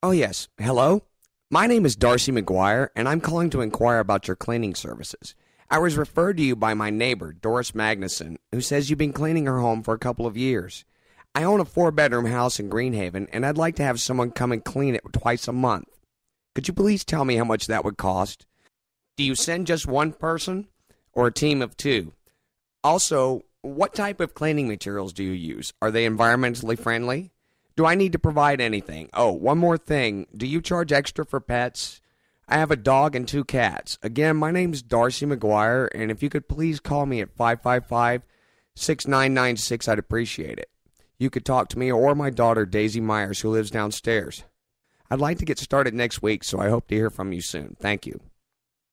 Oh, yes. Hello? My name is Darcy McGuire, and I'm calling to inquire about your cleaning services. I was referred to you by my neighbor, Doris Magnuson, who says you've been cleaning her home for a couple of years. I own a 4-bedroom house in Greenhaven, and I'd like to have someone come and clean it twice a month. Could you please tell me how much that would cost? Do you send just one person or a team of two? Also, what type of cleaning materials do you use? Are they environmentally friendly? Do I need to provide anything? Oh, one more thing. Do you charge extra for pets? I have a dog and 2 cats. Again, my name's Darcy McGuire, and if you could please call me at 555-6996, I'd appreciate it. You could talk to me or my daughter, Daisy Myers, who lives downstairs. I'd like to get started next week, so I hope to hear from you soon. Thank you.